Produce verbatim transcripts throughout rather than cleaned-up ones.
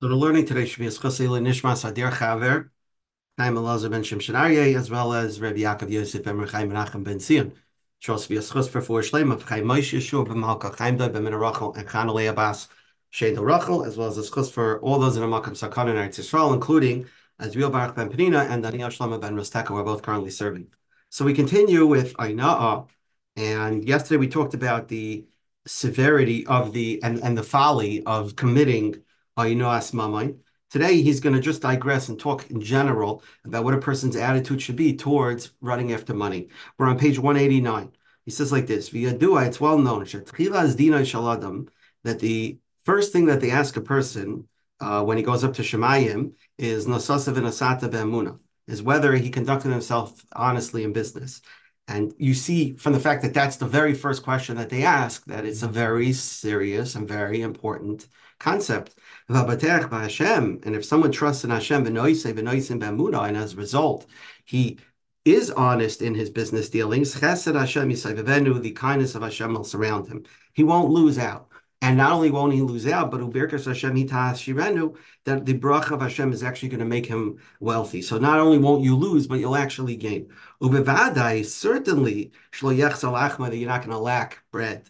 So the learning today should be Eschusei Nishmas Adir Chaver, Chaim Elazar ben Shimshon Aryeh, as well as Rabbi Yaakov Yosef ben Chaim Menachem ben Zion. Should also be a schus for four shleim of Chaim Moshe Yeshua ben Malka Chaim Doi ben Rachel and Chanalei Abbas Shein Rachel, as well as a schus for all those in the Makam Sakon in Eretz Yisrael, including Azriel Baruch ben Penina and Daniel Shlomo ben Rosteka, who are both currently serving. So we continue with Aina'ah, and yesterday we talked about the severity of the and, and the folly of committing Aina'as Mamay. Today, he's going to just digress and talk in general about what a person's attitude should be towards running after money. We're on page one eighty-nine. He says like this, V'yadua, it's well known, that the first thing that they ask a person uh, when he goes up to Shemayim is Nosasav and Asata Be'emuna, is whether he conducted himself honestly in business. And you see from the fact that that's the very first question that they ask, that it's a very serious and very important concept. And if someone trusts in Hashem, and as a result, he is honest in his business dealings, the kindness of Hashem will surround him. He won't lose out. And not only won't he lose out, but Ubirkas Hashem Shirenu, that the bracha of Hashem is actually going to make him wealthy. So not only won't you lose, but you'll actually gain. Ubevadai, certainly, that you're not going to lack bread.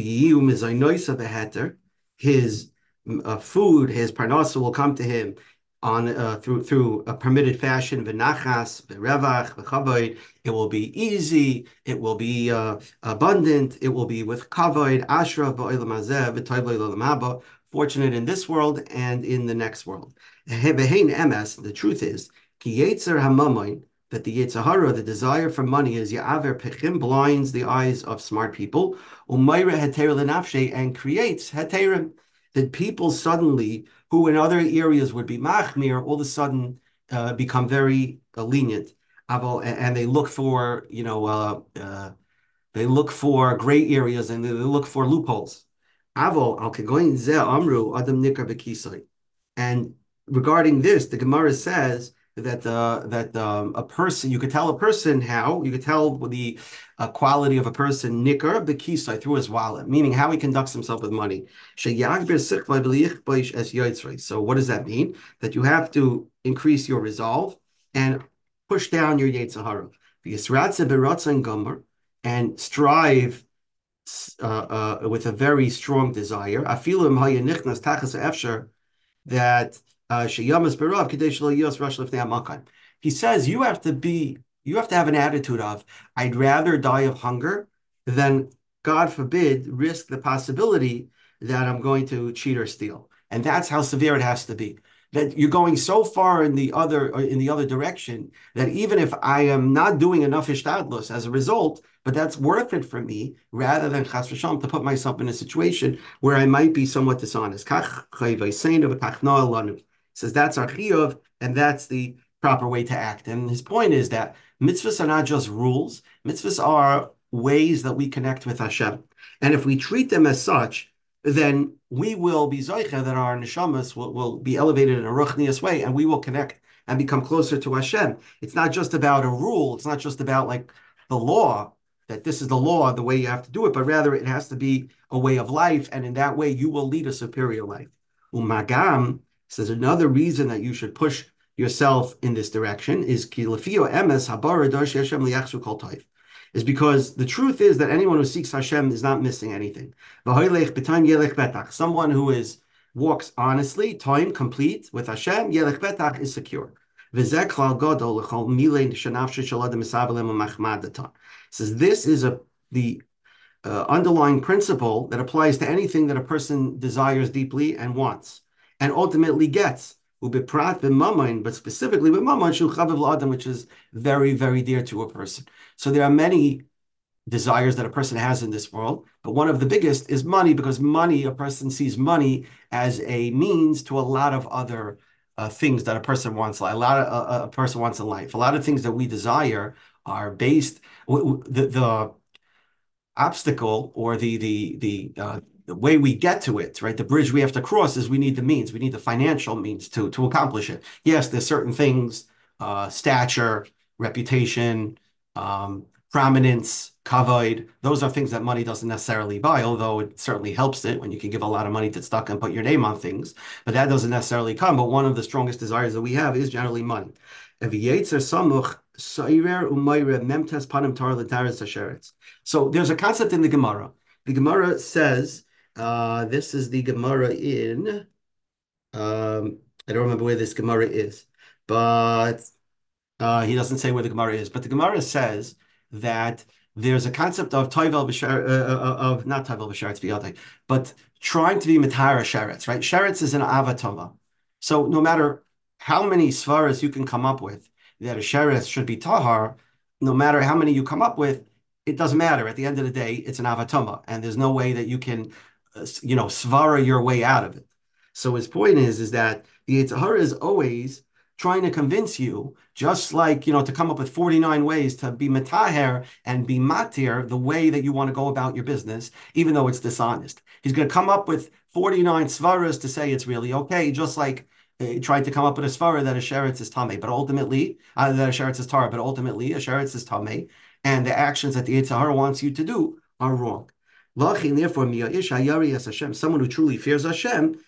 His uh, food, his parnasa will come to him on uh, through through a permitted fashion. V'nachas, v'revach, v'chavoid. It will be easy. It will be uh, abundant. It will be with kavod, ashra, ba'olam hazeh, v'toiv l'olam haba. Fortunate in this world and in the next world. V'hein emes. The truth is, ki yetzer hamamoin, that the yetzer hara, the desire for money, is ya'aver pechim, blinds the eyes of smart people, umayra heter l'nafshe, and creates heterim, that people suddenly, who in other areas would be machmir, all of a sudden uh, become very uh, lenient, and they look for, you know, uh, uh, they look for gray areas and they look for loopholes. Avo al kegoyin zeh amru adam nikar b'kisai. And regarding this, the Gemara says that uh, that um, a person, you could tell a person how, you could tell the uh, quality of a person, nikar b'kisai, through his wallet, meaning how he conducts himself with money. So what does that mean? That you have to increase your resolve and push down your yetzer hara. And strive uh, uh, with a very strong desire. That uh, he says you have to be, you have to have an attitude of, I'd rather die of hunger than, God forbid, risk the possibility that I'm going to cheat or steal. And that's how severe it has to be. That you're going so far in the other in the other direction that even if I am not doing enough ishtadlus as a result, but that's worth it for me, rather than chas v'shalom to put myself in a situation where I might be somewhat dishonest. Says that's our chiyuv, and that's the proper way to act. And his point is that mitzvahs are not just rules; mitzvahs are ways that we connect with Hashem, and if we treat them as such, then we will be zoicha, that our neshamas will, will be elevated in a ruchnius way, and we will connect and become closer to Hashem. It's not just about a rule. It's not just about like the law, that this is the law, the way you have to do it, but rather it has to be a way of life, and in that way you will lead a superior life. Umagam says another reason that you should push yourself in this direction is ki lefio emes habara dar she'Hashem liyachzu kol toiv, is because the truth is that anyone who seeks Hashem is not missing anything. Someone who is walks honestly, time complete with Hashem, yelech betach, is secure. Says this is a the uh, underlying principle that applies to anything that a person desires deeply and wants, and ultimately gets. But specifically with mammon, which is very, very dear to a person. So there are many desires that a person has in this world, but one of the biggest is money, because money, a person sees money as a means to a lot of other uh, things that a person wants. A lot of uh, a person wants in life. A lot of things that we desire are based the the obstacle or the the the uh, the way we get to it, right? The bridge we have to cross is we need the means. We need the financial means to, to accomplish it. Yes, there's certain things, uh, stature, reputation, um, prominence, kavod. Those are things that money doesn't necessarily buy, although it certainly helps it when you can give a lot of money to stock and put your name on things. But that doesn't necessarily come. But one of the strongest desires that we have is generally money. So there's a concept in the Gemara. The Gemara says, uh, this is the Gemara in, um, I don't remember where this Gemara is, but uh, he doesn't say where the Gemara is. But the Gemara says that there's a concept of toivel b'sher, uh, uh, of not toivel b'sheretz b'yadai, but trying to be matara sheretz, right? Sheretz is an avatoma. So no matter how many svaras you can come up with that a sheretz should be tahar, no matter how many you come up with, it doesn't matter. At the end of the day, it's an avatoma, and there's no way that you can, uh, you know, svara your way out of it. So his point is, is that the Yetzer Hara is always trying to convince you, just like, you know, to come up with forty-nine ways to be metaher and be matir the way that you want to go about your business, even though it's dishonest. He's going to come up with forty-nine svaras to say it's really okay, just like he tried to come up with a svara that a sheretz is tameh, but ultimately, uh, that a sheretz is tara, but ultimately a sheretz is tameh, and the actions that the Yetzer Hara wants you to do are wrong. Lachin, therefore, someone who truly fears Hashem,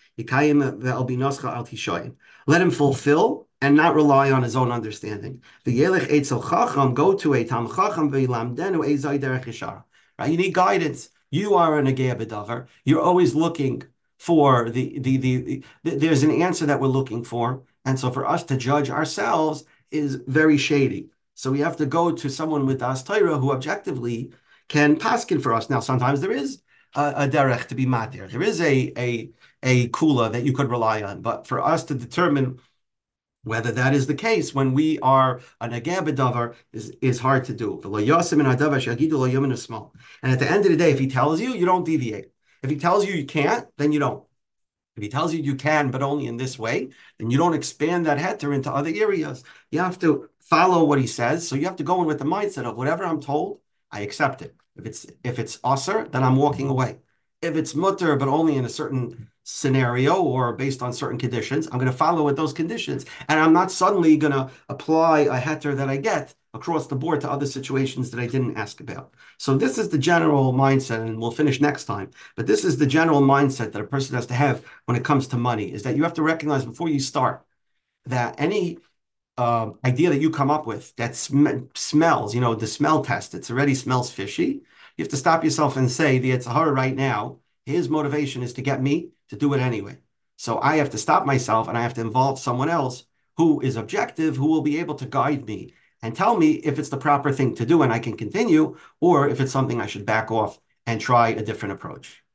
let him fulfill and not rely on his own understanding. Go to a Tam Chacham, right? You need guidance. You are an Agea B'davar. You're always looking for the, the, the, the, there's an answer that we're looking for. And so for us to judge ourselves is very shady. So we have to go to someone with Das Torah who objectively can paskin for us. Now, sometimes there is a, a derech to be matir. There is a, a, a kula that you could rely on. But for us to determine whether that is the case when we are an ageh b'davar is, is hard to do. And at the end of the day, if he tells you, you don't deviate. If he tells you you can't, then you don't. If he tells you you can, but only in this way, then you don't expand that heter into other areas. You have to follow what he says. So you have to go in with the mindset of whatever I'm told, I accept it. If it's if it's aser, then I'm walking away. If it's mutter, but only in a certain scenario or based on certain conditions, I'm going to follow with those conditions. And I'm not suddenly going to apply a heter that I get across the board to other situations that I didn't ask about. So this is the general mindset, and we'll finish next time. But this is the general mindset that a person has to have when it comes to money, is that you have to recognize before you start that any uh, idea that you come up with that sm smells, you know, the smell test, it already smells fishy. You have to stop yourself and say, the Yetzer Hara right now, his motivation is to get me to do it anyway. So I have to stop myself and I have to involve someone else who is objective, who will be able to guide me and tell me if it's the proper thing to do and I can continue, or if it's something I should back off and try a different approach.